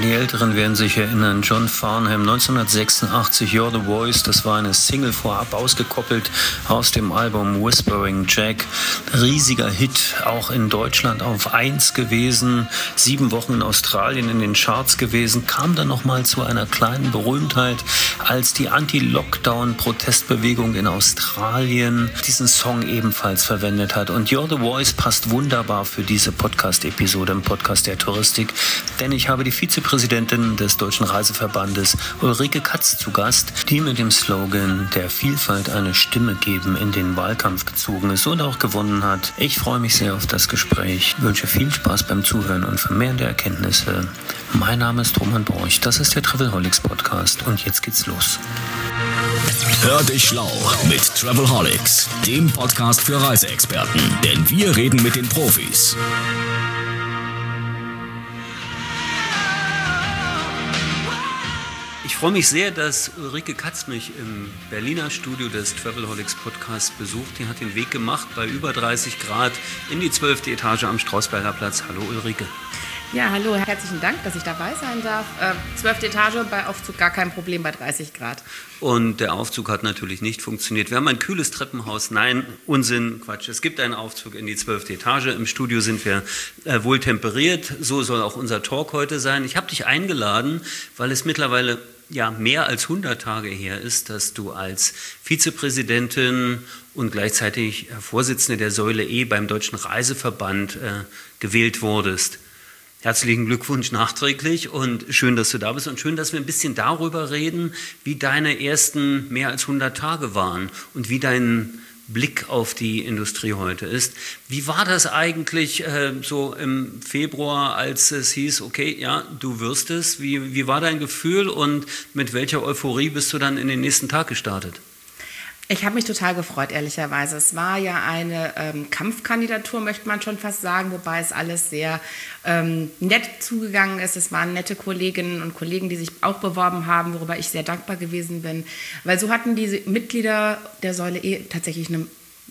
die Älteren werden sich erinnern, John Farnham, 1986, You're the Voice, das war eine Single vorab ausgekoppelt aus dem Album Whispering Jack. Riesiger Hit, auch in Deutschland auf 1 gewesen, 7 Wochen in Australien in den Charts gewesen, kam dann nochmal zu einer kleinen Berühmtheit, als die Anti-Lockdown-Protestbewegung in Australien diesen Song ebenfalls verwendet hat. Und You're the Voice passt wunderbar für diese Podcast-Episode im Podcast der Touristik, denn ich habe die Vizepräsidentin des Deutschen Reiseverbandes Ulrike Katz zu Gast, die mit dem Slogan der Vielfalt eine Stimme geben in den Wahlkampf gezogen ist und auch gewonnen hat. Ich freue mich sehr auf das Gespräch, wünsche viel Spaß beim Zuhören und vermehrende Erkenntnisse. Mein Name ist Roman Borch, das ist der Travelholics Podcast und jetzt geht's los. Hör dich schlau mit Travelholics, dem Podcast für Reiseexperten, denn wir reden mit den Profis. Ich freue mich sehr, dass Ulrike Katz mich im Berliner Studio des Travelholics Podcasts besucht. Die hat den Weg gemacht bei über 30 Grad in die 12. Etage am Strausberger Platz. Hallo Ulrike. Ja, hallo, herzlichen Dank, dass ich dabei sein darf. 12. Etage, bei Aufzug gar kein Problem bei 30 Grad. Und der Aufzug hat natürlich nicht funktioniert. Wir haben ein kühles Treppenhaus. Nein, Unsinn, Quatsch. Es gibt einen Aufzug in die 12. Etage. Im Studio sind wir wohl temperiert. So soll auch unser Talk heute sein. Ich habe dich eingeladen, weil es mittlerweile mehr als 100 Tage her ist, dass du als Vizepräsidentin und gleichzeitig Vorsitzende der Säule E beim Deutschen Reiseverband gewählt wurdest. Herzlichen Glückwunsch nachträglich und schön, dass du da bist und schön, dass wir ein bisschen darüber reden, wie deine ersten mehr als 100 Tage waren und wie dein Blick auf die Industrie heute ist. Wie war das eigentlich so im Februar, als es hieß, okay, ja, du wirst es? Wie war dein Gefühl und mit welcher Euphorie bist du dann in den nächsten Tag gestartet? Ich habe mich total gefreut, ehrlicherweise. Es war ja eine Kampfkandidatur, möchte man schon fast sagen, wobei es alles sehr nett zugegangen ist. Es waren nette Kolleginnen und Kollegen, die sich auch beworben haben, worüber ich sehr dankbar gewesen bin. Weil so hatten diese Mitglieder der Säule E tatsächlich eine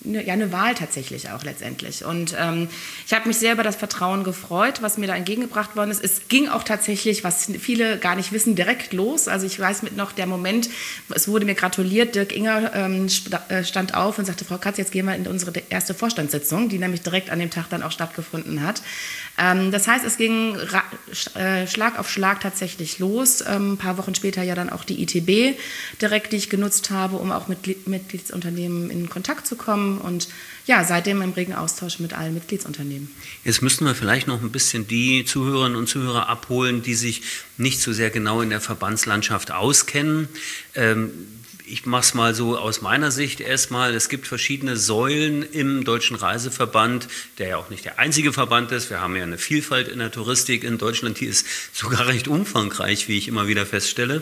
Wahl tatsächlich auch letztendlich. Und ich habe mich sehr über das Vertrauen gefreut, was mir da entgegengebracht worden ist. Es ging auch tatsächlich, was viele gar nicht wissen, direkt los. Also ich weiß noch der Moment, es wurde mir gratuliert, Dirk Inger stand auf und sagte, Frau Katz, jetzt gehen wir in unsere erste Vorstandssitzung, die nämlich direkt an dem Tag dann auch stattgefunden hat. Das heißt, es ging Schlag auf Schlag tatsächlich los. Ein paar Wochen später ja dann auch die ITB direkt, die ich genutzt habe, um auch mit Mitgliedsunternehmen in Kontakt zu kommen. Und ja, seitdem im regen Austausch mit allen Mitgliedsunternehmen. Jetzt müssten wir vielleicht noch ein bisschen die Zuhörerinnen und Zuhörer abholen, die sich nicht so sehr genau in der Verbandslandschaft auskennen. Ich mache es mal so aus meiner Sicht erstmal. Es gibt verschiedene Säulen im Deutschen Reiseverband, der ja auch nicht der einzige Verband ist. Wir haben ja eine Vielfalt in der Touristik in Deutschland, die ist sogar recht umfangreich, wie ich immer wieder feststelle.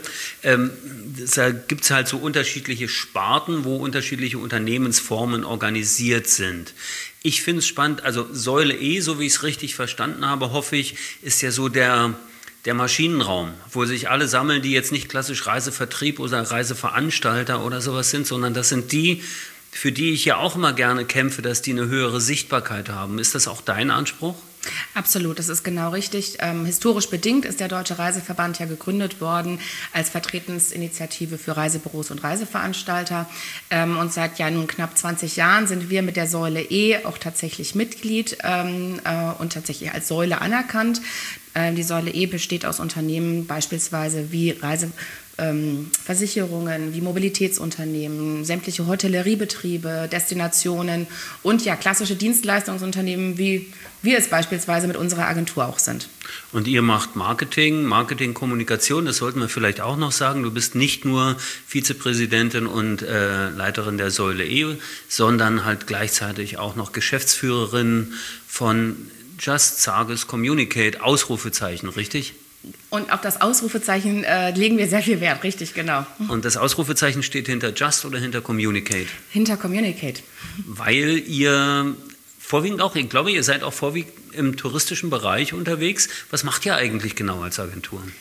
Da gibt es halt so unterschiedliche Sparten, wo unterschiedliche Unternehmensformen organisiert sind. Ich finde es spannend, also Säule E, so wie ich es richtig verstanden habe, hoffe ich, ist ja so der Maschinenraum, wo sich alle sammeln, die jetzt nicht klassisch Reisevertrieb oder Reiseveranstalter oder sowas sind, sondern das sind die, für die ich ja auch immer gerne kämpfe, dass die eine höhere Sichtbarkeit haben. Ist das auch dein Anspruch? Absolut, das ist genau richtig. Historisch bedingt ist der Deutsche Reiseverband ja gegründet worden als Vertretensinitiative für Reisebüros und Reiseveranstalter. Und seit nun knapp 20 Jahren sind wir mit der Säule E auch tatsächlich Mitglied und tatsächlich als Säule anerkannt. Die Säule E besteht aus Unternehmen beispielsweise wie Reiseversicherungen, wie Mobilitätsunternehmen, sämtliche Hotelleriebetriebe, Destinationen und ja klassische Dienstleistungsunternehmen, wie wir es beispielsweise mit unserer Agentur auch sind. Und ihr macht Marketing, Kommunikation, das sollten wir vielleicht auch noch sagen. Du bist nicht nur Vizepräsidentin und Leiterin der Säule E, sondern halt gleichzeitig auch noch Geschäftsführerin von Just Sages Communicate, Ausrufezeichen, richtig? Und auf das Ausrufezeichen legen wir sehr viel Wert, richtig, genau. Und das Ausrufezeichen steht hinter Just oder hinter Communicate? Hinter Communicate. Weil ihr vorwiegend auch, ich glaube, ihr seid auch vorwiegend im touristischen Bereich unterwegs. Was macht ihr eigentlich genau als Agentur?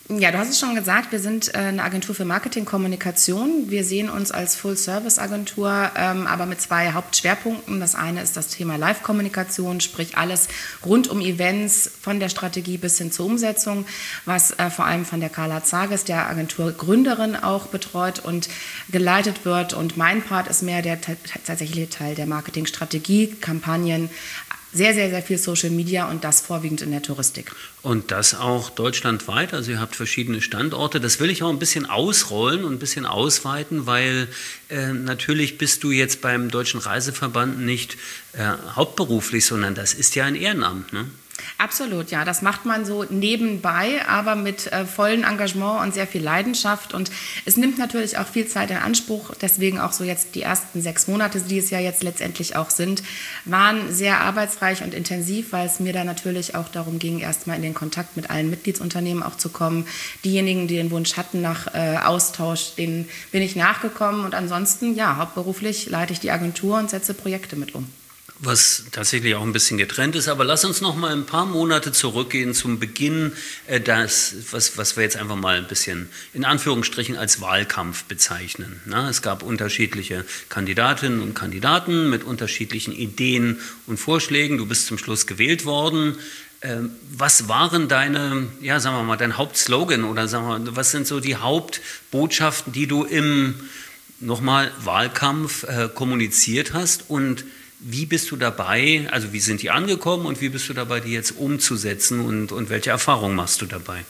Ja, du hast es schon gesagt, wir sind eine Agentur für Marketing-Kommunikation. Wir sehen uns als Full-Service-Agentur, aber mit 2 Hauptschwerpunkten. Das eine ist das Thema Live-Kommunikation, sprich alles rund um Events, von der Strategie bis hin zur Umsetzung, was vor allem von der Carla Zages, der Agenturgründerin, auch betreut und geleitet wird. Und mein Part ist mehr der tatsächliche Teil der Marketingstrategie, Kampagnen, sehr, sehr, sehr viel Social Media und das vorwiegend in der Touristik. Und das auch deutschlandweit, also ihr habt verschiedene Standorte. Das will ich auch ein bisschen ausrollen und ein bisschen ausweiten, weil natürlich bist du jetzt beim Deutschen Reiseverband nicht hauptberuflich, sondern das ist ja ein Ehrenamt, ne? Absolut, ja. Das macht man so nebenbei, aber mit vollem Engagement und sehr viel Leidenschaft. Und es nimmt natürlich auch viel Zeit in Anspruch. Deswegen auch so jetzt die ersten 6 Monate, die es ja jetzt letztendlich auch sind, waren sehr arbeitsreich und intensiv, weil es mir da natürlich auch darum ging, erstmal in den Kontakt mit allen Mitgliedsunternehmen auch zu kommen. Diejenigen, die den Wunsch hatten nach Austausch, denen bin ich nachgekommen. Und ansonsten, ja, hauptberuflich leite ich die Agentur und setze Projekte mit um. Was tatsächlich auch ein bisschen getrennt ist, aber lass uns noch mal ein paar Monate zurückgehen zum Beginn, was wir jetzt einfach mal ein bisschen in Anführungsstrichen als Wahlkampf bezeichnen. Na, es gab unterschiedliche Kandidatinnen und Kandidaten mit unterschiedlichen Ideen und Vorschlägen. Du bist zum Schluss gewählt worden. Was waren dein Hauptslogan oder sagen wir, was sind so die Hauptbotschaften, die du im Wahlkampf kommuniziert hast und wie bist du dabei, also wie sind die angekommen und wie bist du dabei, die jetzt umzusetzen und welche Erfahrungen machst du dabei?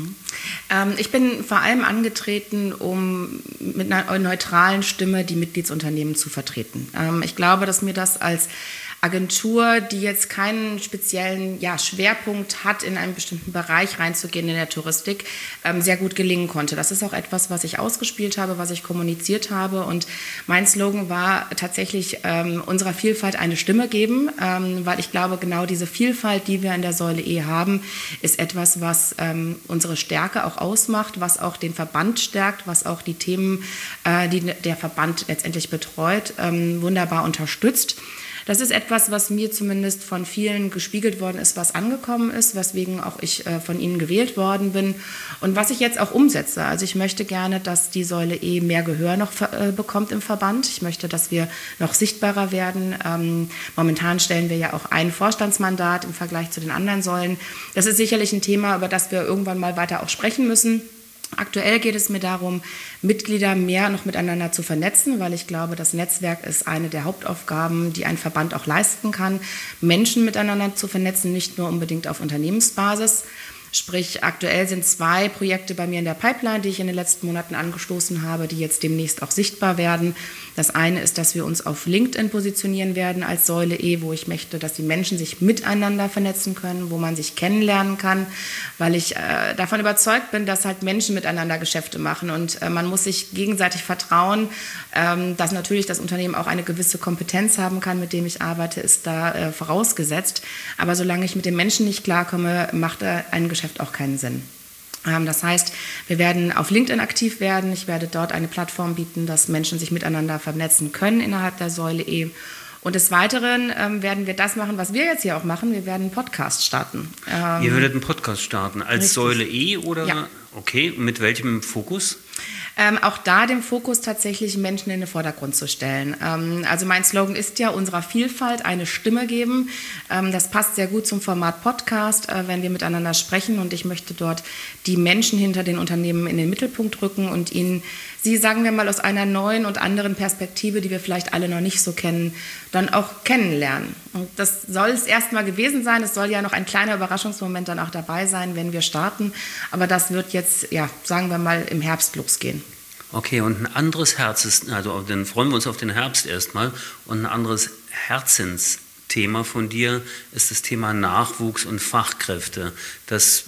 Ich bin vor allem angetreten, um mit einer neutralen Stimme die Mitgliedsunternehmen zu vertreten. Ich glaube, dass mir das als Agentur, die jetzt keinen speziellen Schwerpunkt hat, in einen bestimmten Bereich reinzugehen in der Touristik, sehr gut gelingen konnte. Das ist auch etwas, was ich ausgespielt habe, was ich kommuniziert habe. Und mein Slogan war tatsächlich, unserer Vielfalt eine Stimme geben, weil ich glaube, genau diese Vielfalt, die wir in der Säule E haben, ist etwas, was unsere Stärke auch ausmacht, was auch den Verband stärkt, was auch die Themen, die der Verband letztendlich betreut, wunderbar unterstützt. Das ist etwas, was mir zumindest von vielen gespiegelt worden ist, was angekommen ist, weswegen auch ich von Ihnen gewählt worden bin und was ich jetzt auch umsetze. Also ich möchte gerne, dass die Säule E mehr Gehör noch bekommt im Verband. Ich möchte, dass wir noch sichtbarer werden. Momentan stellen wir ja auch ein Vorstandsmandat im Vergleich zu den anderen Säulen. Das ist sicherlich ein Thema, über das wir irgendwann mal weiter auch sprechen müssen. Aktuell geht es mir darum, Mitglieder mehr noch miteinander zu vernetzen, weil ich glaube, das Netzwerk ist eine der Hauptaufgaben, die ein Verband auch leisten kann, Menschen miteinander zu vernetzen, nicht nur unbedingt auf Unternehmensbasis. Sprich, aktuell sind 2 Projekte bei mir in der Pipeline, die ich in den letzten Monaten angestoßen habe, die jetzt demnächst auch sichtbar werden. Das eine ist, dass wir uns auf LinkedIn positionieren werden als Säule E, wo ich möchte, dass die Menschen sich miteinander vernetzen können, wo man sich kennenlernen kann, weil ich davon überzeugt bin, dass halt Menschen miteinander Geschäfte machen und man muss sich gegenseitig vertrauen, dass natürlich das Unternehmen auch eine gewisse Kompetenz haben kann, mit dem ich arbeite, ist da vorausgesetzt. Aber solange ich mit den Menschen nicht klarkomme, macht ein Geschäft auch keinen Sinn. Das heißt, wir werden auf LinkedIn aktiv werden. Ich werde dort eine Plattform bieten, dass Menschen sich miteinander vernetzen können innerhalb der Säule E. Und des Weiteren werden wir das machen, was wir jetzt hier auch machen. Wir werden einen Podcast starten. Ihr würdet einen Podcast starten als richtig. Säule E oder? Ja. Okay, mit welchem Fokus? Auch da den Fokus tatsächlich Menschen in den Vordergrund zu stellen. Also mein Slogan ist ja, unserer Vielfalt eine Stimme geben. Das passt sehr gut zum Format Podcast, wenn wir miteinander sprechen und ich möchte dort die Menschen hinter den Unternehmen in den Mittelpunkt rücken und ihnen sie, sagen wir mal, aus einer neuen und anderen Perspektive, die wir vielleicht alle noch nicht so kennen, dann auch kennenlernen. Und das soll es erstmal gewesen sein. Es soll ja noch ein kleiner Überraschungsmoment dann auch dabei sein, wenn wir starten. Aber das wird jetzt, sagen wir mal, im Herbst losgehen. Okay, und ein anderes dann freuen wir uns auf den Herbst erstmal. Und ein anderes Herzensthema von dir ist das Thema Nachwuchs und Fachkräfte. Das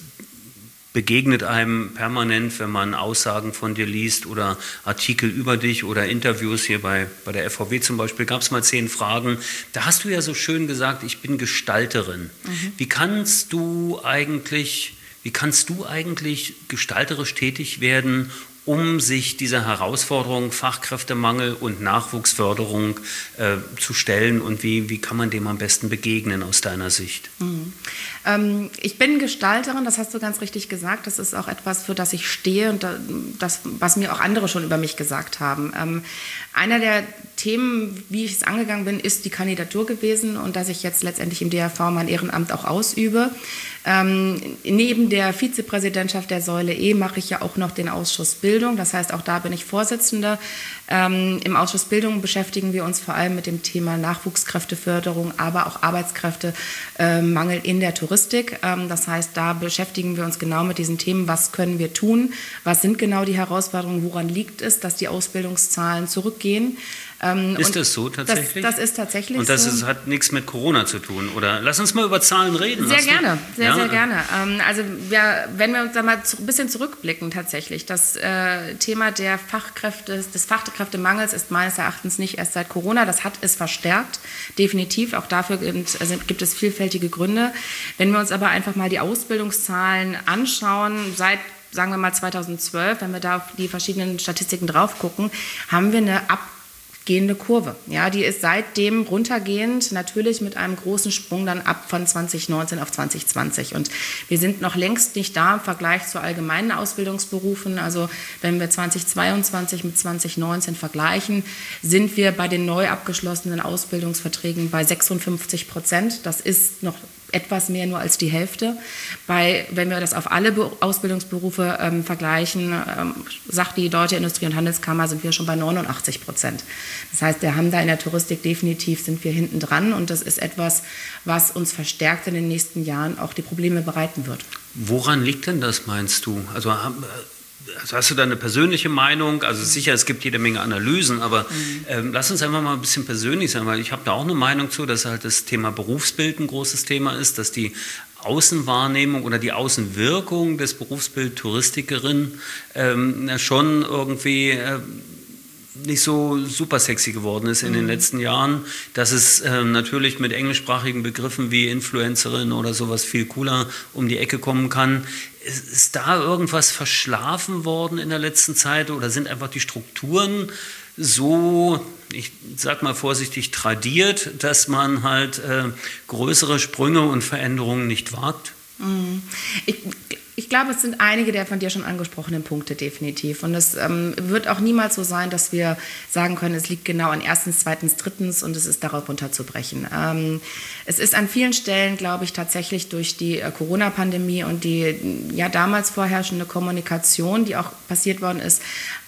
begegnet einem permanent, wenn man Aussagen von dir liest oder Artikel über dich oder Interviews hier bei der FVW zum Beispiel, gab es mal 10 Fragen. Da hast du ja so schön gesagt, ich bin Gestalterin. Wie kannst du eigentlich gestalterisch tätig werden, um sich dieser Herausforderung Fachkräftemangel und Nachwuchsförderung zu stellen und wie kann man dem am besten begegnen aus deiner Sicht? Ich bin Gestalterin, das hast du ganz richtig gesagt. Das ist auch etwas, für das ich stehe und das, was mir auch andere schon über mich gesagt haben. Einer der Themen, wie ich es angegangen bin, ist die Kandidatur gewesen und dass ich jetzt letztendlich im DRV mein Ehrenamt auch ausübe. Neben der Vizepräsidentschaft der Säule E mache ich ja auch noch den Ausschuss Bildung. Das heißt, auch da bin ich Vorsitzende. Im Ausschuss Bildung beschäftigen wir uns vor allem mit dem Thema Nachwuchskräfteförderung, aber auch Arbeitskräftemangel in der Touristik. Das heißt, da beschäftigen wir uns genau mit diesen Themen. Was können wir tun? Was sind genau die Herausforderungen? Woran liegt es, dass die Ausbildungszahlen zurückgehen? Ist das so tatsächlich? Das ist tatsächlich so. Und das hat nichts mit Corona zu tun, oder? Lass uns mal über Zahlen reden. Sehr gerne. Also wenn wir uns da mal ein bisschen zurückblicken tatsächlich, das Thema des Fachkräftemangels ist meines Erachtens nicht erst seit Corona, das hat es verstärkt, definitiv. Auch dafür gibt es vielfältige Gründe. Wenn wir uns aber einfach mal die Ausbildungszahlen anschauen, seit sagen wir mal 2012, wenn wir da auf die verschiedenen Statistiken drauf gucken, haben wir eine abgehende Kurve. Ja, die ist seitdem runtergehend, natürlich mit einem großen Sprung dann ab von 2019 auf 2020. Und wir sind noch längst nicht da im Vergleich zu allgemeinen Ausbildungsberufen. Also wenn wir 2022 mit 2019 vergleichen, sind wir bei den neu abgeschlossenen Ausbildungsverträgen bei 56%. Das ist noch etwas mehr nur als die Hälfte. Wenn wir das auf alle Ausbildungsberufe vergleichen, sagt die Deutsche Industrie- und Handelskammer, sind wir schon bei 89%. Das heißt, wir haben da in der Touristik definitiv, sind wir hinten dran und das ist etwas, was uns verstärkt in den nächsten Jahren auch die Probleme bereiten wird. Woran liegt denn das, meinst du? Also hast du da eine persönliche Meinung? Also sicher, es gibt jede Menge Analysen, aber lass uns einfach mal ein bisschen persönlich sein, weil ich habe da auch eine Meinung zu, dass halt das Thema Berufsbild ein großes Thema ist, dass die Außenwahrnehmung oder die Außenwirkung des Berufsbild Touristikerin schon irgendwie nicht so super sexy geworden ist in den letzten Jahren, dass es natürlich mit englischsprachigen Begriffen wie Influencerin oder sowas viel cooler um die Ecke kommen kann. Ist da irgendwas verschlafen worden in der letzten Zeit oder sind einfach die Strukturen so, ich sag mal vorsichtig, tradiert, dass man halt größere Sprünge und Veränderungen nicht wagt? Ich glaube, es sind einige der von dir schon angesprochenen Punkte definitiv. Und es wird auch niemals so sein, dass wir sagen können, es liegt genau an erstens, zweitens, drittens und es ist darauf runterzubrechen. Es ist an vielen Stellen, glaube ich, tatsächlich durch die Corona-Pandemie und die ja damals vorherrschende Kommunikation, die auch passiert worden ist,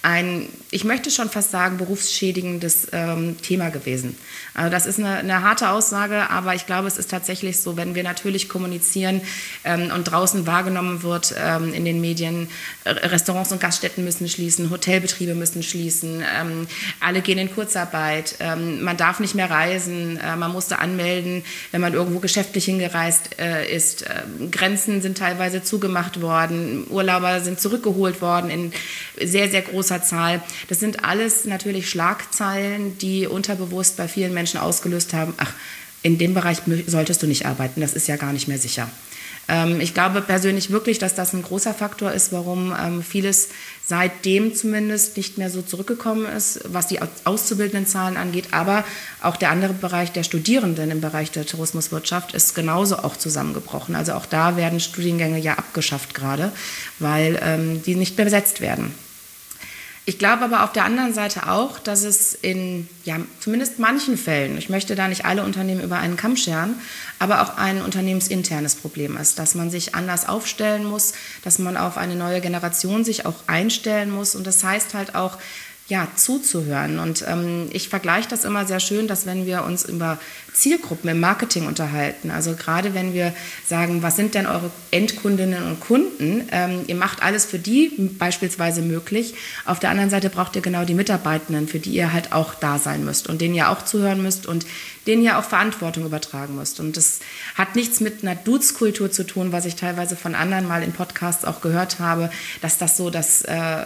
ich möchte schon fast sagen, berufsschädigendes Thema gewesen. Also das ist eine harte Aussage, aber ich glaube, es ist tatsächlich so, wenn wir natürlich kommunizieren und draußen wahrgenommen wird in den Medien, Restaurants und Gaststätten müssen schließen, Hotelbetriebe müssen schließen, alle gehen in Kurzarbeit, man darf nicht mehr reisen, man musste anmelden, wenn man irgendwo geschäftlich hingereist ist, Grenzen sind teilweise zugemacht worden, Urlauber sind zurückgeholt worden in sehr, sehr großer Zahl. Das sind alles natürlich Schlagzeilen, die unterbewusst bei vielen Menschen ausgelöst haben, ach, in dem Bereich solltest du nicht arbeiten, das ist ja gar nicht mehr sicher. Ich glaube persönlich wirklich, dass das ein großer Faktor ist, warum vieles seitdem zumindest nicht mehr so zurückgekommen ist, was die Auszubildendenzahlen angeht. Aber auch der andere Bereich der Studierenden im Bereich der Tourismuswirtschaft ist genauso auch zusammengebrochen. Also auch da werden Studiengänge ja abgeschafft gerade, weil die nicht mehr besetzt werden. Ich glaube aber auf der anderen Seite auch, dass es in zumindest manchen Fällen, ich möchte da nicht alle Unternehmen über einen Kamm scheren, aber auch ein unternehmensinternes Problem ist, dass man sich anders aufstellen muss, dass man auf eine neue Generation sich auch einstellen muss und das heißt halt auch, zuzuhören. Und ich vergleiche das immer sehr schön, dass wenn wir uns über Zielgruppen im Marketing unterhalten, also gerade wenn wir sagen, was sind denn eure Endkundinnen und Kunden, ihr macht alles für die beispielsweise möglich, auf der anderen Seite braucht ihr genau die Mitarbeitenden, für die ihr halt auch da sein müsst und denen ihr auch zuhören müsst und denen ihr auch Verantwortung übertragen müsst. Und das hat nichts mit einer Dudes-Kultur zu tun, was ich teilweise von anderen mal in Podcasts auch gehört habe, dass das so das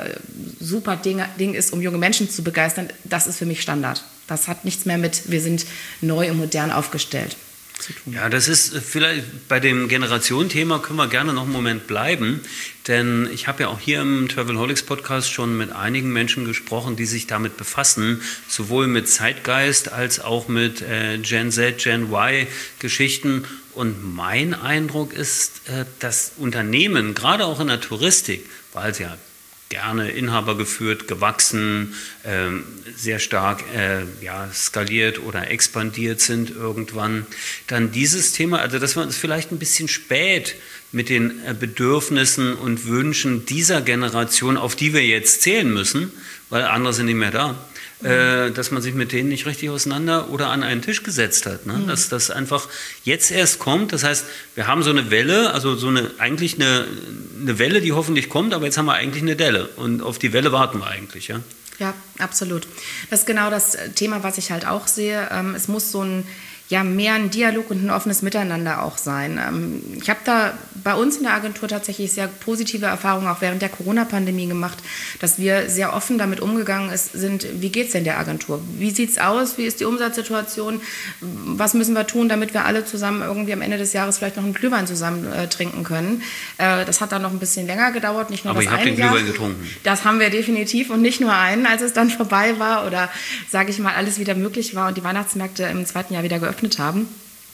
super Ding ist, um junge Menschen zu begeistern. Das ist für mich Standard. Das hat nichts mehr mit, wir sind neu und modern aufgestellt. zu tun. Ja, das ist vielleicht bei dem Generationenthema können wir gerne noch einen Moment bleiben, denn ich habe ja auch hier im Travelholics Podcast schon mit einigen Menschen gesprochen, die sich damit befassen, sowohl mit Zeitgeist als auch mit Gen Z, Gen Y Geschichten. Und mein Eindruck ist, dass Unternehmen, gerade auch in der Touristik, weil sie ja gerne Inhaber geführt, gewachsen, sehr stark skaliert oder expandiert sind irgendwann. Dann dieses Thema, also dass wir uns vielleicht ein bisschen spät mit den Bedürfnissen und Wünschen dieser Generation, auf die wir jetzt zählen müssen, weil andere sind nicht mehr da, dass man sich mit denen nicht richtig auseinander oder an einen Tisch gesetzt hat. Ne? Dass das einfach jetzt erst kommt. Das heißt, wir haben so eine Welle, also eigentlich eine Welle, die hoffentlich kommt, aber jetzt haben wir eigentlich eine Delle. Und auf die Welle warten wir eigentlich. Ja, ja, absolut. Das ist genau das Thema, was ich halt auch sehe. Es muss so mehr ein Dialog und ein offenes Miteinander auch sein. Ich habe da bei uns in der Agentur tatsächlich sehr positive Erfahrungen auch während der Corona-Pandemie gemacht, dass wir sehr offen damit umgegangen sind, wie geht es denn der Agentur? Wie sieht es aus? Wie ist die Umsatzsituation? Was müssen wir tun, damit wir alle zusammen irgendwie am Ende des Jahres vielleicht noch einen Glühwein zusammen trinken können? Das hat dann noch ein bisschen länger gedauert, nicht nur aber das eine Jahr. Aber ihr habt den Glühwein getrunken. Das haben wir definitiv und nicht nur einen, als es dann vorbei war oder, sage ich mal, alles wieder möglich war und die Weihnachtsmärkte im zweiten Jahr wieder geöffnet haben.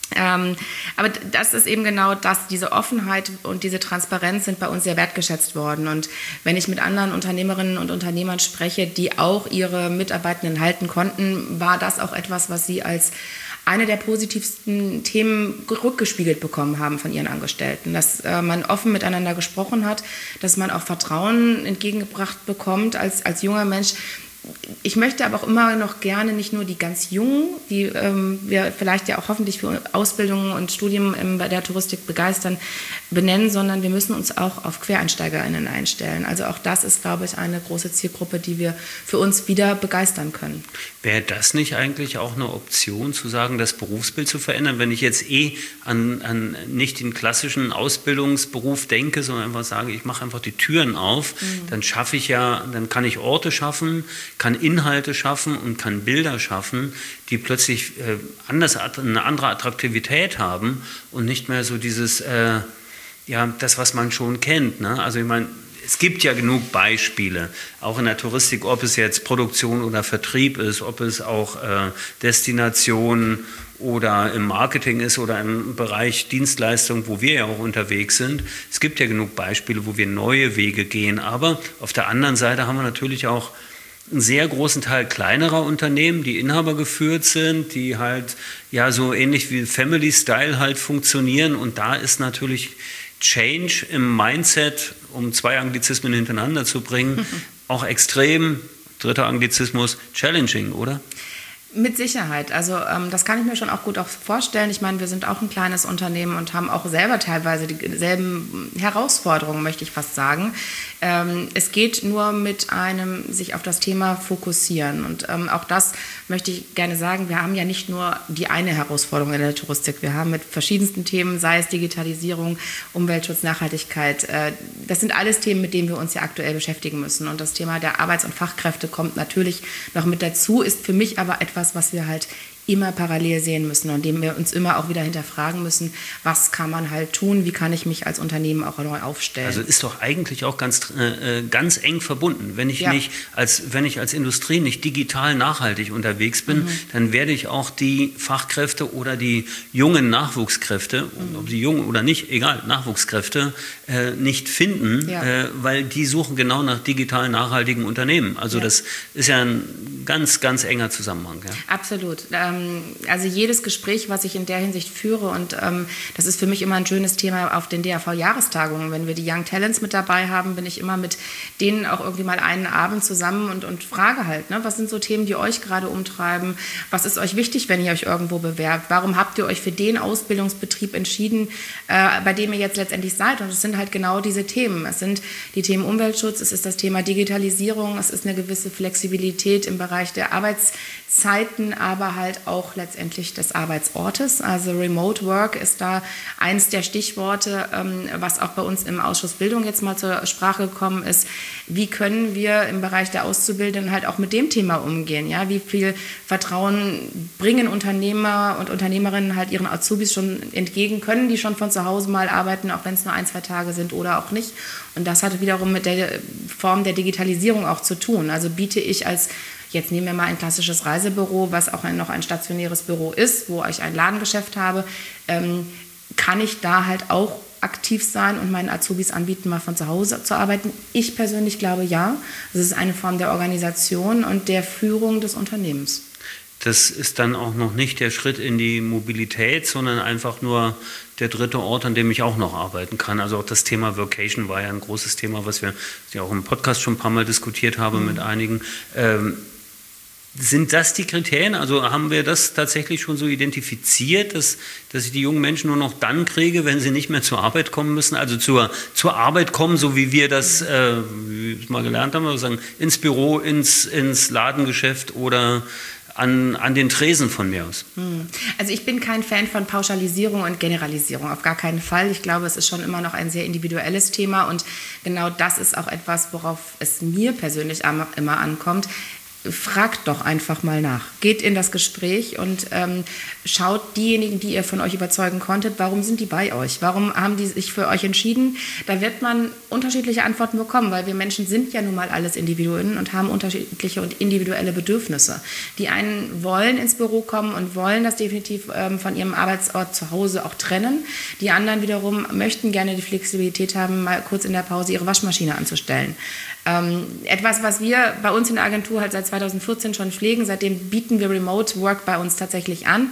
Aber das ist eben genau das, diese Offenheit und diese Transparenz sind bei uns sehr wertgeschätzt worden. Und wenn ich mit anderen Unternehmerinnen und Unternehmern spreche, die auch ihre Mitarbeitenden halten konnten, war das auch etwas, was sie als eine der positivsten Themen rückgespiegelt bekommen haben von ihren Angestellten. Dass man offen miteinander gesprochen hat, dass man auch Vertrauen entgegengebracht bekommt als junger Mensch. Ich möchte aber auch immer noch gerne nicht nur die ganz Jungen, die wir vielleicht ja auch hoffentlich für Ausbildungen und Studien bei der Touristik begeistern, benennen, sondern wir müssen uns auch auf QuereinsteigerInnen einstellen. Also auch das ist, glaube ich, eine große Zielgruppe, die wir für uns wieder begeistern können. Wäre das nicht eigentlich auch eine Option, zu sagen, das Berufsbild zu verändern? Wenn ich jetzt an nicht den klassischen Ausbildungsberuf denke, sondern einfach sage, ich mache einfach die Türen auf, dann kann ich Orte schaffen, kann Inhalte schaffen und kann Bilder schaffen, die plötzlich eine andere Attraktivität haben und nicht mehr so dieses, das, was man schon kennt. Ne? Also ich meine, es gibt ja genug Beispiele, auch in der Touristik, ob es jetzt Produktion oder Vertrieb ist, ob es auch Destination oder im Marketing ist oder im Bereich Dienstleistung, wo wir ja auch unterwegs sind. Es gibt ja genug Beispiele, wo wir neue Wege gehen, aber auf der anderen Seite haben wir natürlich auch einen sehr großen Teil kleinerer Unternehmen, die Inhaber geführt sind, die halt so ähnlich wie Family Style halt funktionieren, und da ist natürlich Change im Mindset, um 2 Anglizismen hintereinander zu bringen, auch extrem, 3. Anglizismus, challenging, oder? Mit Sicherheit. Also das kann ich mir schon auch gut vorstellen. Ich meine, wir sind auch ein kleines Unternehmen und haben auch selber teilweise dieselben Herausforderungen, möchte ich fast sagen. Es geht nur mit einem sich auf das Thema fokussieren. Und auch das möchte ich gerne sagen. Wir haben ja nicht nur die eine Herausforderung in der Touristik. Wir haben mit verschiedensten Themen, sei es Digitalisierung, Umweltschutz, Nachhaltigkeit. Das sind alles Themen, mit denen wir uns ja aktuell beschäftigen müssen. Und das Thema der Arbeits- und Fachkräfte kommt natürlich noch mit dazu, ist für mich aber etwas, was wir halt immer parallel sehen müssen und dem wir uns immer auch wieder hinterfragen müssen, was kann man halt tun, wie kann ich mich als Unternehmen auch neu aufstellen. Also ist doch eigentlich auch ganz eng verbunden. Wenn ich als Industrie nicht digital nachhaltig unterwegs bin, dann werde ich auch die Fachkräfte oder die jungen Nachwuchskräfte, ob sie jung oder nicht, egal, Nachwuchskräfte, nicht finden, weil die suchen genau nach digital nachhaltigen Unternehmen. Also das ist ja ein ganz, ganz enger Zusammenhang. Ja? Absolut. Also jedes Gespräch, was ich in der Hinsicht führe, und das ist für mich immer ein schönes Thema auf den DAV-Jahrestagungen. Wenn wir die Young Talents mit dabei haben, bin ich immer mit denen auch irgendwie mal einen Abend zusammen und frage halt, ne, was sind so Themen, die euch gerade umtreiben? Was ist euch wichtig, wenn ihr euch irgendwo bewerbt? Warum habt ihr euch für den Ausbildungsbetrieb entschieden, bei dem ihr jetzt letztendlich seid? Und es sind halt genau diese Themen. Es sind die Themen Umweltschutz, es ist das Thema Digitalisierung, es ist eine gewisse Flexibilität im Bereich der Arbeitszeiten, aber halt auch letztendlich des Arbeitsortes. Also Remote Work ist da eins der Stichworte, was auch bei uns im Ausschuss Bildung jetzt mal zur Sprache gekommen ist. Wie können wir im Bereich der Auszubildenden halt auch mit dem Thema umgehen? Ja? Wie viel Vertrauen bringen Unternehmer und Unternehmerinnen halt ihren Azubis schon entgegen? Können die schon von zu Hause mal arbeiten, auch wenn es nur 1-2 Tage sind oder auch nicht? Und das hat wiederum mit der Form der Digitalisierung auch zu tun. Also biete ich jetzt nehmen wir mal ein klassisches Reisebüro, was auch noch ein stationäres Büro ist, wo ich ein Ladengeschäft habe, kann ich da halt auch aktiv sein und meinen Azubis anbieten, mal von zu Hause zu arbeiten? Ich persönlich glaube ja. Das ist eine Form der Organisation und der Führung des Unternehmens. Das ist dann auch noch nicht der Schritt in die Mobilität, sondern einfach nur der dritte Ort, an dem ich auch noch arbeiten kann. Also auch das Thema Workation war ja ein großes Thema, was wir ja auch im Podcast schon ein paar Mal diskutiert haben mit einigen. Sind das die Kriterien? Also haben wir das tatsächlich schon so identifiziert, dass ich die jungen Menschen nur noch dann kriege, wenn sie nicht mehr zur Arbeit kommen müssen? Also zur Arbeit kommen, so wie wir das mal gelernt haben, wir sagen, ins Büro, ins Ladengeschäft oder an den Tresen von mir aus. Also ich bin kein Fan von Pauschalisierung und Generalisierung, auf gar keinen Fall. Ich glaube, es ist schon immer noch ein sehr individuelles Thema und genau das ist auch etwas, worauf es mir persönlich immer ankommt. Fragt doch einfach mal nach. Geht in das Gespräch und schaut diejenigen, die ihr von euch überzeugen konntet, warum sind die bei euch? Warum haben die sich für euch entschieden? Da wird man unterschiedliche Antworten bekommen, weil wir Menschen sind ja nun mal alles Individuen und haben unterschiedliche und individuelle Bedürfnisse. Die einen wollen ins Büro kommen und wollen das definitiv von ihrem Arbeitsort zu Hause auch trennen. Die anderen wiederum möchten gerne die Flexibilität haben, mal kurz in der Pause ihre Waschmaschine anzustellen. Etwas, was wir bei uns in der Agentur halt seit 2014 schon pflegen, seitdem bieten wir Remote Work bei uns tatsächlich an.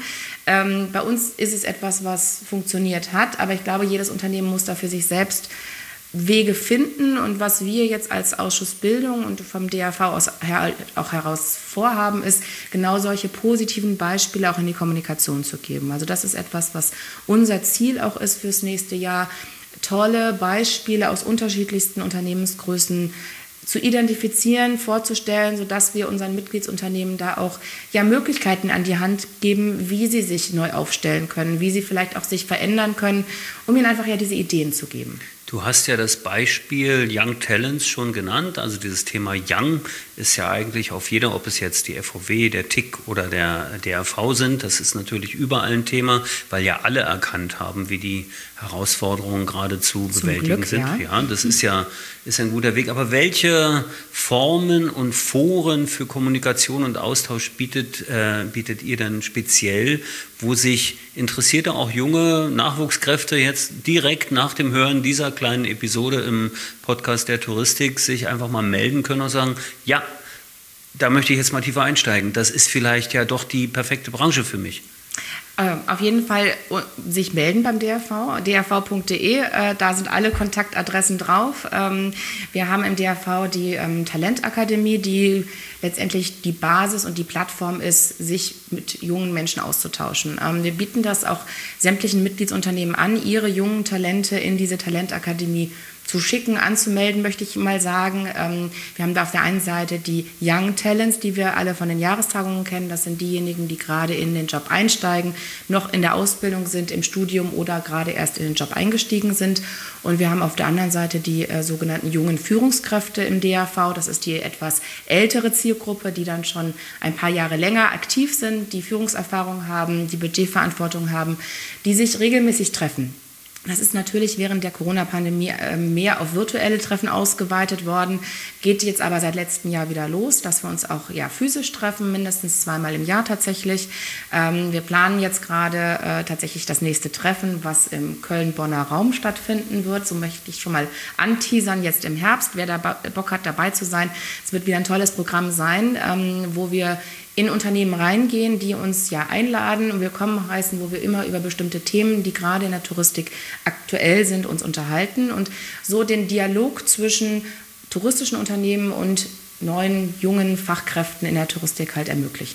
Bei uns ist es etwas, was funktioniert hat, aber ich glaube, jedes Unternehmen muss da für sich selbst Wege finden und was wir jetzt als Ausschuss Bildung und vom DAV auch heraus vorhaben, ist genau solche positiven Beispiele auch in die Kommunikation zu geben. Also das ist etwas, was unser Ziel auch ist fürs nächste Jahr, tolle Beispiele aus unterschiedlichsten Unternehmensgrößen zu identifizieren, vorzustellen, sodass wir unseren Mitgliedsunternehmen da auch Möglichkeiten an die Hand geben, wie sie sich neu aufstellen können, wie sie vielleicht auch sich verändern können, um ihnen einfach diese Ideen zu geben. Du hast ja das Beispiel Young Talents schon genannt, also dieses Thema Young ist ja eigentlich auf jeder, ob es jetzt die FVW, der TIC oder der DRV sind, das ist natürlich überall ein Thema, weil ja alle erkannt haben, wie die Herausforderungen gerade zu bewältigen sind. Ja, das ist ein guter Weg. Aber welche Formen und Foren für Kommunikation und Austausch bietet ihr denn speziell, wo sich Interessierte, auch junge Nachwuchskräfte jetzt direkt nach dem Hören dieser kleinen Episode im Podcast der Touristik sich einfach mal melden können und sagen, ja, da möchte ich jetzt mal tiefer einsteigen. Das ist vielleicht ja doch die perfekte Branche für mich. Auf jeden Fall sich melden beim DRV, drv.de, da sind alle Kontaktadressen drauf. Wir haben im DRV die Talentakademie, die letztendlich die Basis und die Plattform ist, sich mit jungen Menschen auszutauschen. Wir bieten das auch sämtlichen Mitgliedsunternehmen an, ihre jungen Talente in diese Talentakademie zu schicken, anzumelden, möchte ich mal sagen. Wir haben da auf der einen Seite die Young Talents, die wir alle von den Jahrestagungen kennen. Das sind diejenigen, die gerade in den Job einsteigen, noch in der Ausbildung sind, im Studium oder gerade erst in den Job eingestiegen sind. Und wir haben auf der anderen Seite die sogenannten jungen Führungskräfte im DAV. Das ist die etwas ältere Zielgruppe, die dann schon ein paar Jahre länger aktiv sind, die Führungserfahrung haben, die Budgetverantwortung haben, die sich regelmäßig treffen. Das ist natürlich während der Corona-Pandemie mehr auf virtuelle Treffen ausgeweitet worden, geht jetzt aber seit letztem Jahr wieder los, dass wir uns auch physisch treffen, mindestens 2-mal im Jahr tatsächlich. Wir planen jetzt gerade tatsächlich das nächste Treffen, was im Köln-Bonner Raum stattfinden wird. So möchte ich schon mal anteasern, jetzt im Herbst, wer da Bock hat, dabei zu sein. Es wird wieder ein tolles Programm sein, wo wir in Unternehmen reingehen, die uns einladen und willkommen heißen, wo wir immer über bestimmte Themen, die gerade in der Touristik aktuell sind, uns unterhalten und so den Dialog zwischen touristischen Unternehmen und neuen, jungen Fachkräften in der Touristik halt ermöglichen.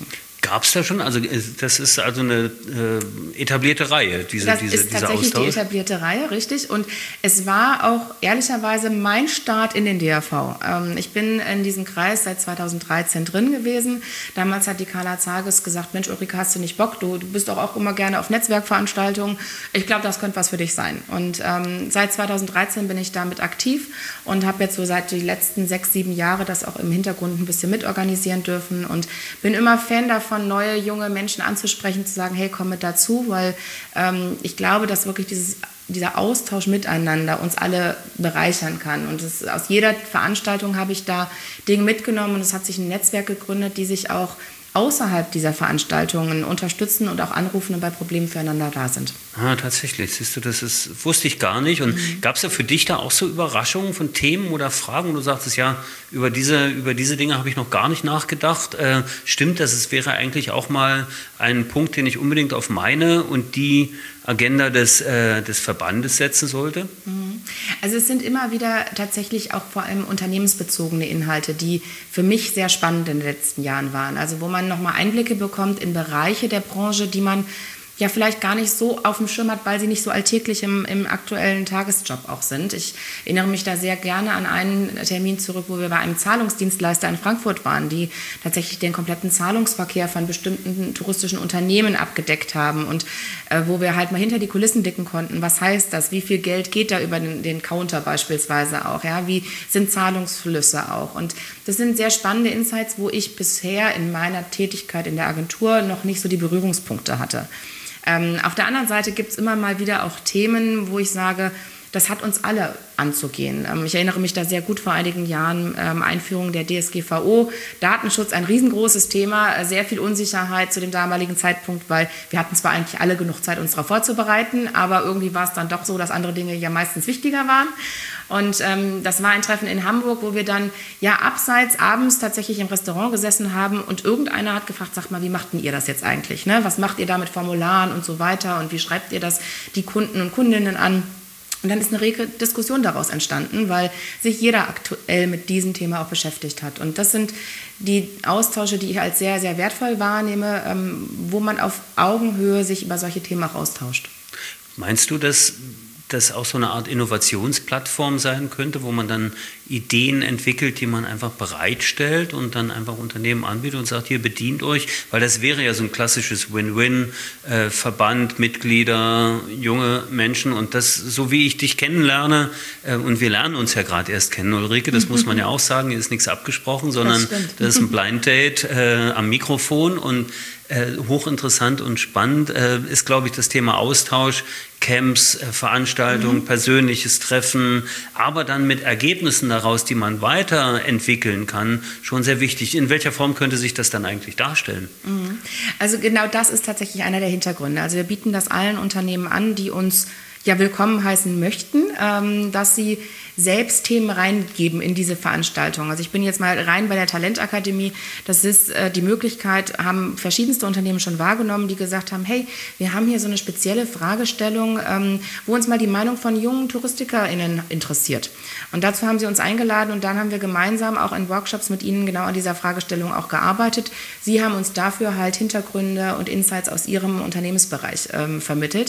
Gab es da schon? Also das ist also eine etablierte Reihe, dieser Austausch? Das ist tatsächlich die etablierte Reihe, richtig. Und es war auch ehrlicherweise mein Start in den DAV. Ich bin in diesem Kreis seit 2013 drin gewesen. Damals hat die Carla Zages gesagt, Mensch, Ulrike, hast du nicht Bock? Du bist doch auch immer gerne auf Netzwerkveranstaltungen. Ich glaube, das könnte was für dich sein. Und seit 2013 bin ich damit aktiv und habe jetzt so seit die letzten 6, 7 Jahre das auch im Hintergrund ein bisschen mitorganisieren dürfen und bin immer Fan davon, neue, junge Menschen anzusprechen, zu sagen, hey, komm mit dazu, weil ich glaube, dass wirklich dieser Austausch miteinander uns alle bereichern kann. Und aus jeder Veranstaltung habe ich da Dinge mitgenommen und es hat sich ein Netzwerk gegründet, die sich auch außerhalb dieser Veranstaltungen unterstützen und auch anrufen und bei Problemen füreinander da sind. Ah, tatsächlich. Siehst du, wusste ich gar nicht. Und gab es ja für dich da auch so Überraschungen von Themen oder Fragen? Du sagtest ja, über diese Dinge habe ich noch gar nicht nachgedacht. Stimmt das? Es wäre eigentlich auch mal ein Punkt, den ich unbedingt auf meine und die Agenda des Verbandes setzen sollte? Also es sind immer wieder tatsächlich auch vor allem unternehmensbezogene Inhalte, die für mich sehr spannend in den letzten Jahren waren. Also wo man nochmal Einblicke bekommt in Bereiche der Branche, die man ja vielleicht gar nicht so auf dem Schirm hat, weil sie nicht so alltäglich im aktuellen Tagesjob auch sind. Ich erinnere mich da sehr gerne an einen Termin zurück, wo wir bei einem Zahlungsdienstleister in Frankfurt waren, die tatsächlich den kompletten Zahlungsverkehr von bestimmten touristischen Unternehmen abgedeckt haben und wo wir halt mal hinter die Kulissen blicken konnten. Was heißt das? Wie viel Geld geht da über den Counter beispielsweise auch? Ja? Wie sind Zahlungsflüsse auch? Und das sind sehr spannende Insights, wo ich bisher in meiner Tätigkeit in der Agentur noch nicht so die Berührungspunkte hatte. Auf der anderen Seite gibt es immer mal wieder auch Themen, wo ich sage, das hat uns alle anzugehen. Ich erinnere mich da sehr gut vor einigen Jahren, Einführung der DSGVO, Datenschutz, ein riesengroßes Thema, sehr viel Unsicherheit zu dem damaligen Zeitpunkt, weil wir hatten zwar eigentlich alle genug Zeit, uns darauf vorzubereiten, aber irgendwie war es dann doch so, dass andere Dinge ja meistens wichtiger waren. Und das war ein Treffen in Hamburg, wo wir dann ja abseits abends tatsächlich im Restaurant gesessen haben und irgendeiner hat gefragt, sagt mal, wie macht denn ihr das jetzt eigentlich? Ne? Was macht ihr da mit Formularen und so weiter und wie schreibt ihr das die Kunden und Kundinnen an? Und dann ist eine rege Diskussion daraus entstanden, weil sich jeder aktuell mit diesem Thema auch beschäftigt hat. Und das sind die Austausche, die ich als sehr, sehr wertvoll wahrnehme, wo man auf Augenhöhe sich über solche Themen auch austauscht. Meinst du, dass das auch so eine Art Innovationsplattform sein könnte, wo man dann Ideen entwickelt, die man einfach bereitstellt und dann einfach Unternehmen anbietet und sagt, hier bedient euch, weil das wäre ja so ein klassisches Win-Win, Verband, Mitglieder, junge Menschen und das, so wie ich dich kennenlerne, und wir lernen uns ja gerade erst kennen, Ulrike, das muss man ja auch sagen, hier ist nichts abgesprochen, sondern das ist ein Blind Date am Mikrofon und hochinteressant und spannend ist, glaube ich, das Thema Austausch, Camps, Veranstaltungen, persönliches Treffen, aber dann mit Ergebnissen daraus, die man weiterentwickeln kann, schon sehr wichtig. In welcher Form könnte sich das dann eigentlich darstellen? Also genau das ist tatsächlich einer der Hintergründe. Also wir bieten das allen Unternehmen an, die uns ja willkommen heißen möchten, dass sie selbst Themen reingeben in diese Veranstaltung. Also ich bin jetzt mal rein bei der Talentakademie. Das ist die Möglichkeit, haben verschiedenste Unternehmen schon wahrgenommen, die gesagt haben, hey, wir haben hier so eine spezielle Fragestellung, wo uns mal die Meinung von jungen TouristikerInnen interessiert. Und dazu haben sie uns eingeladen und dann haben wir gemeinsam auch in Workshops mit ihnen genau an dieser Fragestellung auch gearbeitet. Sie haben uns dafür halt Hintergründe und Insights aus ihrem Unternehmensbereich vermittelt.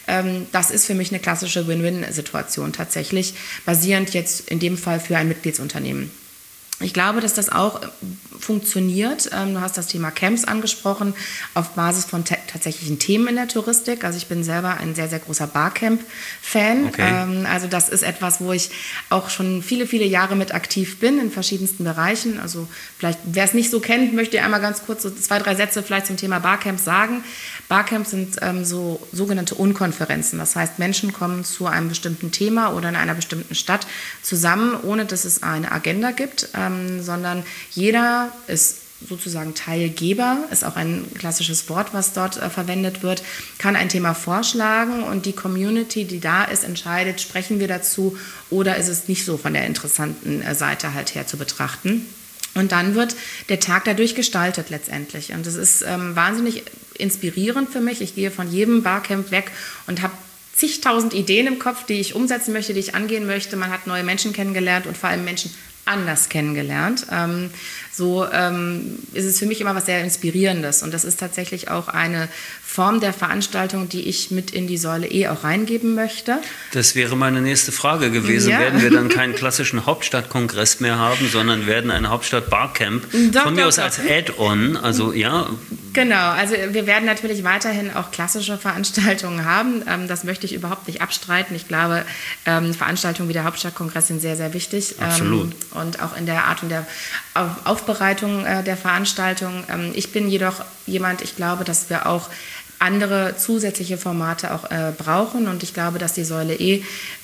Das ist für mich eine klassische Win-Win-Situation tatsächlich, basierend jetzt in dem Fall für ein Mitgliedsunternehmen. Ich glaube, dass das auch funktioniert. Du hast das Thema Camps angesprochen, auf Basis von tatsächlichen Themen in der Touristik. Also ich bin selber ein sehr, sehr großer Barcamp-Fan. Okay. Also das ist etwas, wo ich auch schon viele, viele Jahre mit aktiv bin, in verschiedensten Bereichen. Also vielleicht, wer es nicht so kennt, möchte ich einmal ganz kurz so 2, 3 Sätze vielleicht zum Thema Barcamps sagen. Barcamps sind so sogenannte Unkonferenzen. Das heißt, Menschen kommen zu einem bestimmten Thema oder in einer bestimmten Stadt zusammen, ohne dass es eine Agenda gibt, sondern jeder ist sozusagen Teilgeber, ist auch ein klassisches Wort, was dort verwendet wird, kann ein Thema vorschlagen und die Community, die da ist, entscheidet, sprechen wir dazu oder ist es nicht so von der interessanten Seite halt her zu betrachten. Und dann wird der Tag dadurch gestaltet letztendlich. Und das ist wahnsinnig inspirierend für mich. Ich gehe von jedem Barcamp weg und habe zigtausend Ideen im Kopf, die ich umsetzen möchte, die ich angehen möchte. Man hat neue Menschen kennengelernt und vor allem Menschen anders kennengelernt. So ist es für mich immer was sehr Inspirierendes. Und das ist tatsächlich auch eine Form der Veranstaltung, die ich mit in die Säule E auch reingeben möchte. Das wäre meine nächste Frage gewesen. Ja. Werden wir dann keinen klassischen Hauptstadtkongress mehr haben, sondern werden ein Hauptstadt-Barcamp? Von mir aus als Add-on, also ja. Genau, also wir werden natürlich weiterhin auch klassische Veranstaltungen haben. Das möchte ich überhaupt nicht abstreiten. Ich glaube, Veranstaltungen wie der Hauptstadtkongress sind sehr, sehr wichtig. Absolut. Und auch in der Art und der Aufbereitung der Veranstaltung. Ich bin jedoch jemand, ich glaube, dass wir auch andere zusätzliche Formate auch brauchen. Und ich glaube, dass die Säule E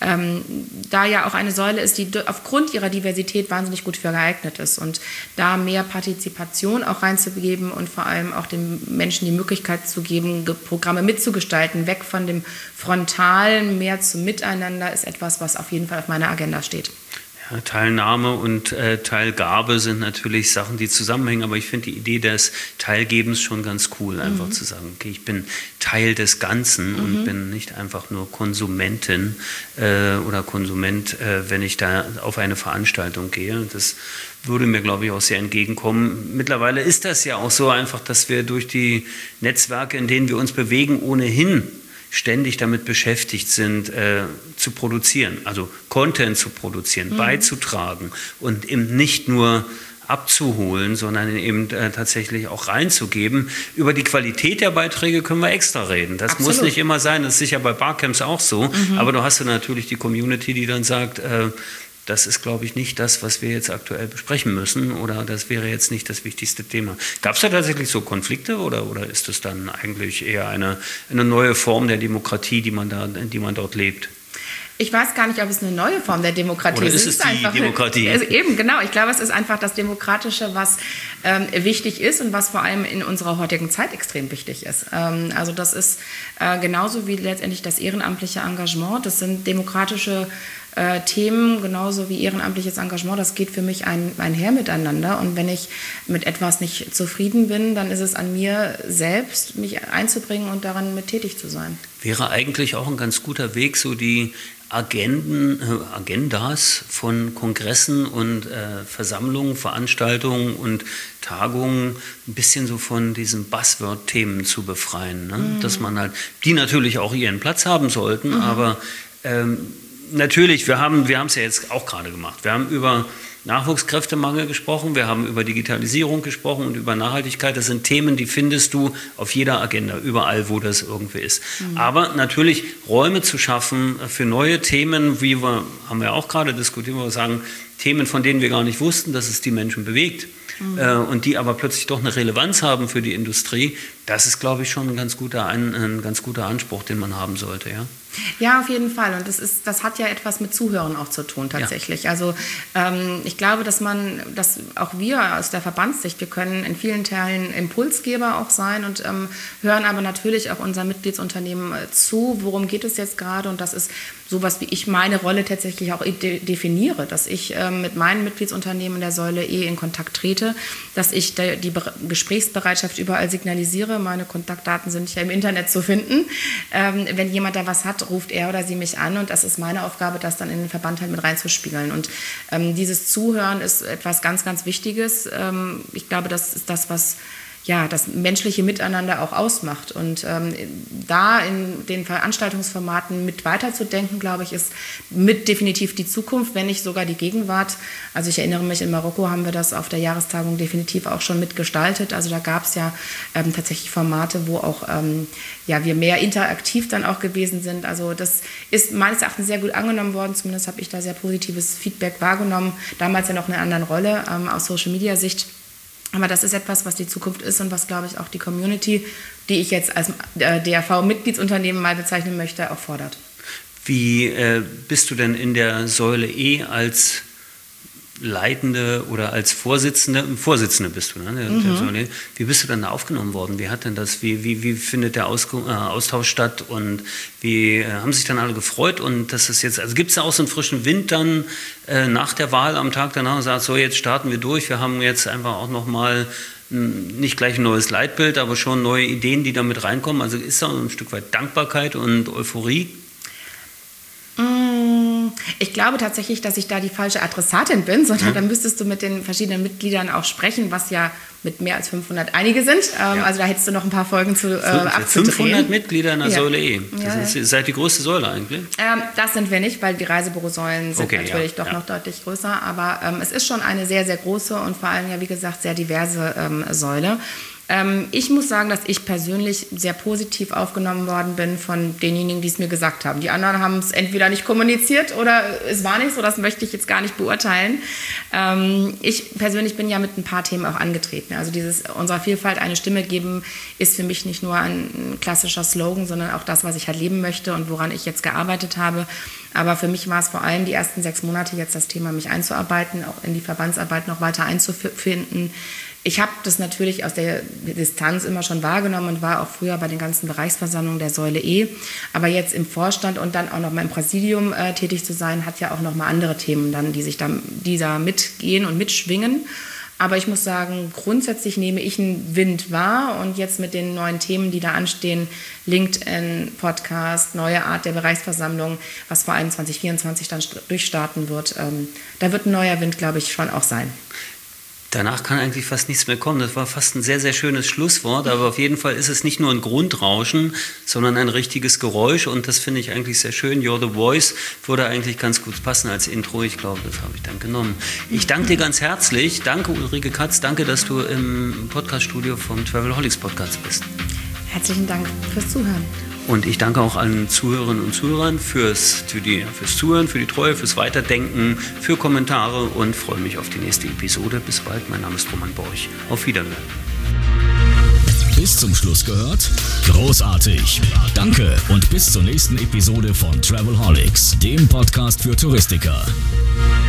da ja auch eine Säule ist, die aufgrund ihrer Diversität wahnsinnig gut für geeignet ist. Und da mehr Partizipation auch reinzugeben und vor allem auch den Menschen die Möglichkeit zu geben, Programme mitzugestalten, weg von dem Frontalen, mehr zum Miteinander, ist etwas, was auf jeden Fall auf meiner Agenda steht. Ja, Teilnahme und Teilgabe sind natürlich Sachen, die zusammenhängen, aber ich finde die Idee des Teilgebens schon ganz cool, einfach zu sagen, okay, ich bin Teil des Ganzen und bin nicht einfach nur Konsumentin oder Konsument, wenn ich da auf eine Veranstaltung gehe. Das würde mir, glaube ich, auch sehr entgegenkommen. Mittlerweile ist das ja auch so einfach, dass wir durch die Netzwerke, in denen wir uns bewegen, ohnehin ständig damit beschäftigt sind, zu produzieren, also Content zu produzieren, beizutragen und eben nicht nur abzuholen, sondern eben tatsächlich auch reinzugeben. Über die Qualität der Beiträge können wir extra reden. Das Absolut. Muss nicht immer sein, das ist sicher bei Barcamps auch so, aber du hast ja natürlich die Community, die dann sagt, das ist, glaube ich, nicht das, was wir jetzt aktuell besprechen müssen oder das wäre jetzt nicht das wichtigste Thema. Gab es da tatsächlich so Konflikte oder ist es dann eigentlich eher eine neue Form der Demokratie, die man dort lebt? Ich weiß gar nicht, ob es eine neue Form der Demokratie ist. Oder ist es die Demokratie? Also eben, genau. Ich glaube, es ist einfach das Demokratische, was wichtig ist und was vor allem in unserer heutigen Zeit extrem wichtig ist. Also das ist genauso wie letztendlich das ehrenamtliche Engagement. Das sind demokratische Themen, genauso wie ehrenamtliches Engagement, das geht für mich einher miteinander. Und wenn ich mit etwas nicht zufrieden bin, dann ist es an mir selbst, mich einzubringen und daran mit tätig zu sein. Wäre eigentlich auch ein ganz guter Weg, so die Agendas von Kongressen und Versammlungen, Veranstaltungen und Tagungen ein bisschen so von diesen Buzzword-Themen zu befreien. Ne? Dass man halt, die natürlich auch ihren Platz haben sollten, aber natürlich, wir haben es ja jetzt auch gerade gemacht. Wir haben über Nachwuchskräftemangel gesprochen, wir haben über Digitalisierung gesprochen und über Nachhaltigkeit. Das sind Themen, die findest du auf jeder Agenda, überall, wo das irgendwie ist. Aber natürlich Räume zu schaffen für neue Themen, haben wir auch gerade diskutiert, wo wir sagen, Themen, von denen wir gar nicht wussten, dass es die Menschen bewegt und die aber plötzlich doch eine Relevanz haben für die Industrie, das ist, glaube ich, schon ein ganz guter Anspruch, den man haben sollte, ja. Ja, auf jeden Fall. Und das hat ja etwas mit Zuhören auch zu tun tatsächlich. Ja. Also ich glaube, dass auch wir aus der Verbandssicht, wir können in vielen Teilen Impulsgeber auch sein und hören aber natürlich auch unseren Mitgliedsunternehmen zu, worum geht es jetzt gerade. Und das ist sowas, wie ich meine Rolle tatsächlich auch definiere, dass ich mit meinen Mitgliedsunternehmen der Säule E in Kontakt trete, dass ich die Gesprächsbereitschaft überall signalisiere. Meine Kontaktdaten sind ja im Internet zu finden. Wenn jemand da was hat, ruft er oder sie mich an und das ist meine Aufgabe, das dann in den Verband halt mit reinzuspiegeln. Und dieses Zuhören ist etwas ganz, ganz Wichtiges. Ich glaube, das ist das, was das menschliche Miteinander auch ausmacht. Und da in den Veranstaltungsformaten mit weiterzudenken, glaube ich, ist mit definitiv die Zukunft, wenn nicht sogar die Gegenwart. Also ich erinnere mich, in Marokko haben wir das auf der Jahrestagung definitiv auch schon mitgestaltet. Also da gab es ja tatsächlich Formate, wo auch wir mehr interaktiv dann auch gewesen sind. Also das ist meines Erachtens sehr gut angenommen worden. Zumindest habe ich da sehr positives Feedback wahrgenommen. Damals ja noch in einer anderen Rolle aus Social-Media-Sicht. Aber das ist etwas, was die Zukunft ist und was, glaube ich, auch die Community, die ich jetzt als DRV-Mitgliedsunternehmen mal bezeichnen möchte, auch fordert. Wie bist du denn in der Säule E als Leitende oder als Vorsitzende bist du, ne? Der Säule E. Wie bist du dann da aufgenommen worden? Wie hat denn das, wie findet der Austausch statt und wie haben sich dann alle gefreut und das ist jetzt, also gibt es da auch so einen frischen Wind dann nach der Wahl am Tag danach und sagt, so jetzt starten wir durch, wir haben jetzt einfach auch nochmal nicht gleich ein neues Leitbild, aber schon neue Ideen, die da mit reinkommen, also ist da ein Stück weit Dankbarkeit und Euphorie? Ich glaube tatsächlich, dass ich da die falsche Adressatin bin, sondern dann müsstest du mit den verschiedenen Mitgliedern auch sprechen, was ja mit mehr als 500 einige sind. Also da hättest du noch ein paar Folgen zu abzudrehen. 500 Mitglieder in der Säule E. Ihr seid die größte Säule eigentlich? Das sind wir nicht, weil die Reisebürosäulen sind natürlich doch noch deutlich größer. Aber es ist schon eine sehr, sehr große und vor allem, ja wie gesagt, sehr diverse Säule. Ich muss sagen, dass ich persönlich sehr positiv aufgenommen worden bin von denjenigen, die es mir gesagt haben. Die anderen haben es entweder nicht kommuniziert oder es war nicht so, das möchte ich jetzt gar nicht beurteilen. Ich persönlich bin ja mit ein paar Themen auch angetreten. Also dieses unserer Vielfalt eine Stimme geben ist für mich nicht nur ein klassischer Slogan, sondern auch das, was ich halt leben möchte und woran ich jetzt gearbeitet habe. Aber für mich war es vor allem die ersten 6 Monate jetzt das Thema, mich einzuarbeiten, auch in die Verbandsarbeit noch weiter einzufinden. Ich habe das natürlich aus der Distanz immer schon wahrgenommen und war auch früher bei den ganzen Bereichsversammlungen der Säule E. Aber jetzt im Vorstand und dann auch noch mal im Präsidium tätig zu sein, hat ja auch noch mal andere Themen dann, die sich dann dieser mitgehen und mitschwingen. Aber ich muss sagen, grundsätzlich nehme ich einen Wind wahr und jetzt mit den neuen Themen, die da anstehen, LinkedIn, Podcast, neue Art der Bereichsversammlung, was vor allem 2024 dann durchstarten wird, da wird ein neuer Wind, glaube ich, schon auch sein. Danach kann eigentlich fast nichts mehr kommen. Das war fast ein sehr, sehr schönes Schlusswort, aber auf jeden Fall ist es nicht nur ein Grundrauschen, sondern ein richtiges Geräusch und das finde ich eigentlich sehr schön. You're the Voice würde eigentlich ganz gut passen als Intro. Ich glaube, das habe ich dann genommen. Ich danke dir ganz herzlich. Danke Ulrike Katz, danke, dass du im Podcaststudio vom Travelholics Podcast bist. Herzlichen Dank fürs Zuhören. Und ich danke auch allen Zuhörerinnen und Zuhörern fürs Zuhören, für die Treue, fürs Weiterdenken, für Kommentare und freue mich auf die nächste Episode. Bis bald, mein Name ist Roman Borch. Auf Wiederhören. Bis zum Schluss gehört? Großartig. Danke und bis zur nächsten Episode von Travelholics, dem Podcast für Touristiker.